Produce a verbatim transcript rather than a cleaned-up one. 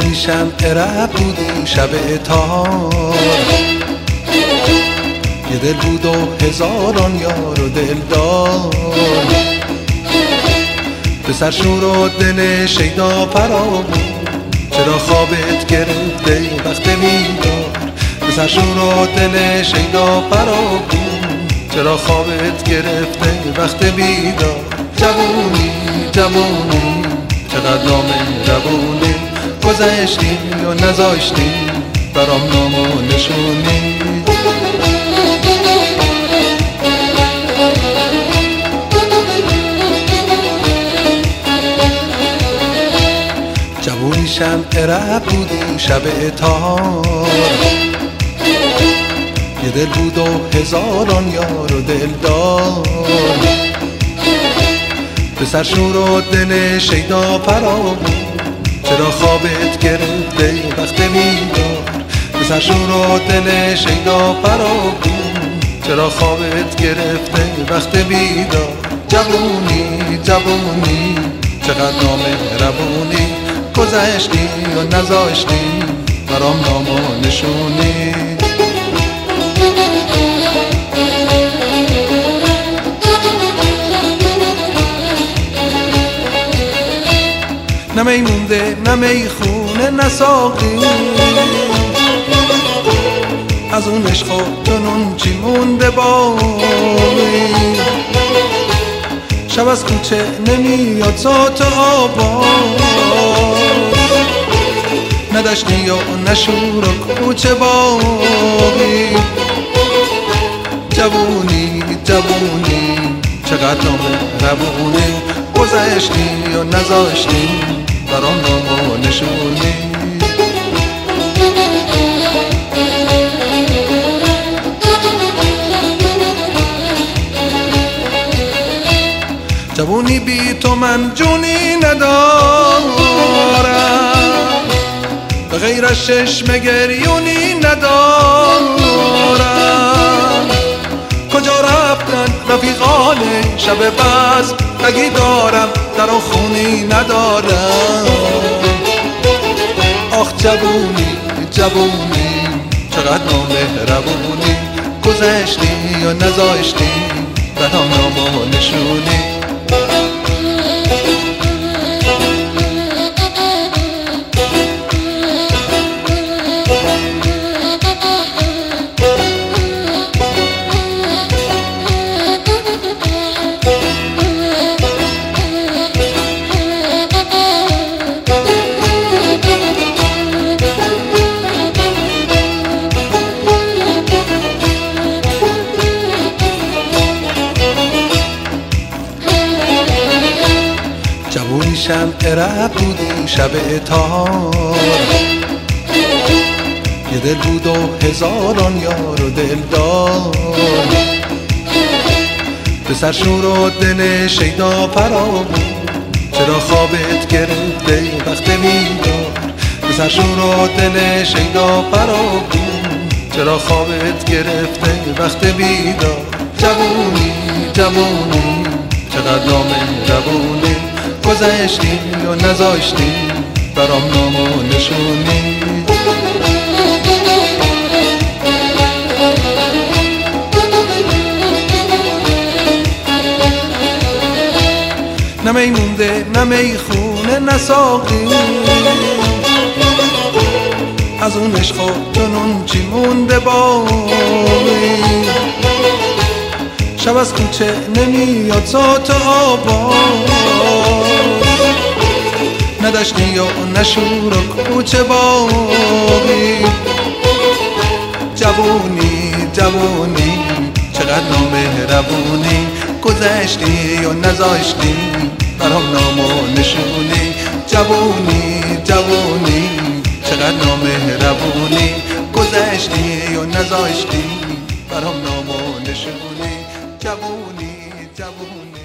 جوونی شمع رب بودی شب اتار، یه دل بود و هزاران یار و دلدار. پسر شور و دل شیدا فرا بود، چرا خوابت گرفته وقت بیدار. پسر شور و دل شیدا فرا بود، چرا خوابت گرفته وقت بیدار. جوونی جوونی چقدر نامهربونی، گذشتی و نذاشتی برام نام و نشونی. جوونی شمع رب بودی شب اتار، یه دل بود و هزاران یار و دلدار. پسر شور و دل شیدا فرا بود، چرا خوابت گرفته وقت بیدار. پسر شور و دل شیدا فرا بود، چرا خوابت گرفته وقت بیدار. جوونی جوونی چقدر نامهربونی، گذشتی و نذاشتی برام نام و نشونی. نه می مونده نه می خونه نه ساقی، از اون عشق و جنون چی مونده باقی. شب از کوچه نمیاد صوت آواز، نداشتی و نشور و کوچه باقی. جوونی جوونی چقدر نامهربونی، گذشتی و نذاشتی برام نام و نشونی. جوونی بی تو من جونی ندارم، به غیر از چشم گریونی ندارم. کجا رفتن رفیقان شب بس، بگی دارم در و خونی ندارم. آخ جوونی جوونی چقدر نامهربونی، گذشتی و نذاشتی برام نام و نشونی. جوونی شمع رب بودی شب اتار، یه دل بود و هزاران یار و دلدار. پسر شور و دل شیدا فرا بود، چرا خوابت گرفته وقت بیدار. پسر شور و دل شیدا فرا بود، چرا خوابت گرفته وقت بیدار. جوونی جوونی چقدر نامهربونی، گذشتی و نذاشتی برام نام و نشونی. نه می مونده نه می خونه نه ساقی، از اون عشق و جنون چی مونده باقی. شب از کوچه نمیاد صوت آواز، نداشتی و نشور و کوچه باقی. جوونی جوونی چقدر نامهربونی، گذشتی و نذاشتی برام نام و نشونی. جوونی جوونی چقدر نامهربونی، گذشتی و نذاشتی برام نام و نشونی. جوونی جوونی